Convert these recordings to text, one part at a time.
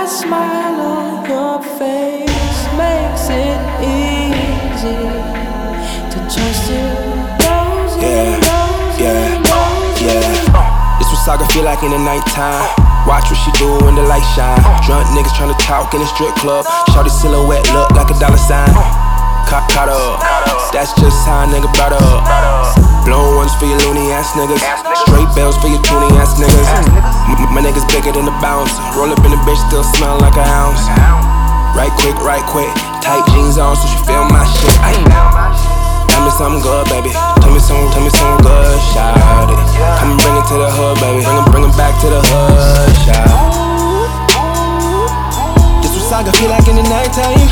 That smile on your face makes it easy to trust you. This what Saga feel like in the nighttime. Watch what she do when the light shine. Drunk niggas tryna talk in the strip club. Shawty silhouette look like a dollar sign. Caught up, that's just how a nigga brought up. Blown ones for your loony ass niggas. Straight bells for your toony ass niggas. My niggas bigger than the bounce. Roll up in the bitch, still smell like an ounce. Right quick, tight jeans on so she feel my shit. Tell me something good, baby. Tell me something good, shout it. Come and bring it to the hood, baby. Bring it back to the hood, shout it. This what Saga feel like in the nighttime.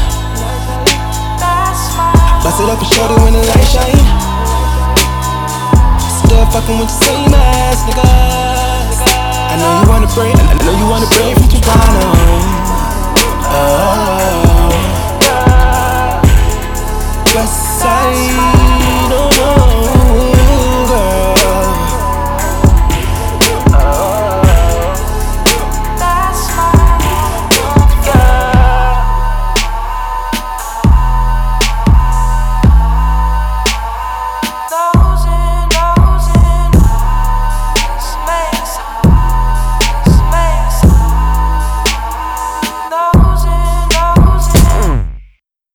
Bust it up and shorty when the light shine. Still fucking with the same ass nigga. I know you wanna break from Toronto.